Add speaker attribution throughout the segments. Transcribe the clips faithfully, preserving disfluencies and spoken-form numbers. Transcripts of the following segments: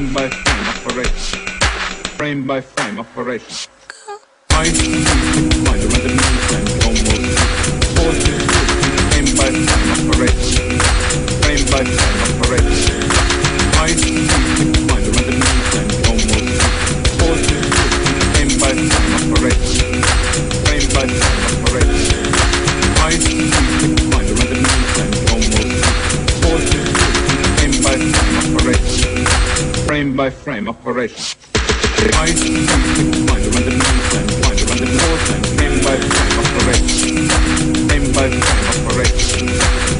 Speaker 1: frame by frame operation, frame by frame operation. I find a random movement almost forces frame by frame operation, frame by frame operation. I find a random movement almost forces frame by frame operation, frame by frame operation. I find a random movement almost forces frame by frame operation, frame by frame operation. I find a random movement, find a random movement, frame by frame operation, frame by frame operation.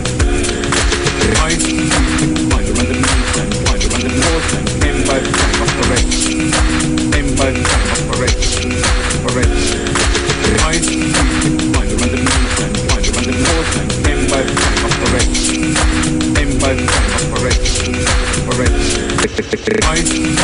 Speaker 1: I find a random movement, find a random movement, frame by frame operation, frame by frame operation, operation. I find a random movement, find a random movement, frame by frame operation, frame by frame operation, operation. I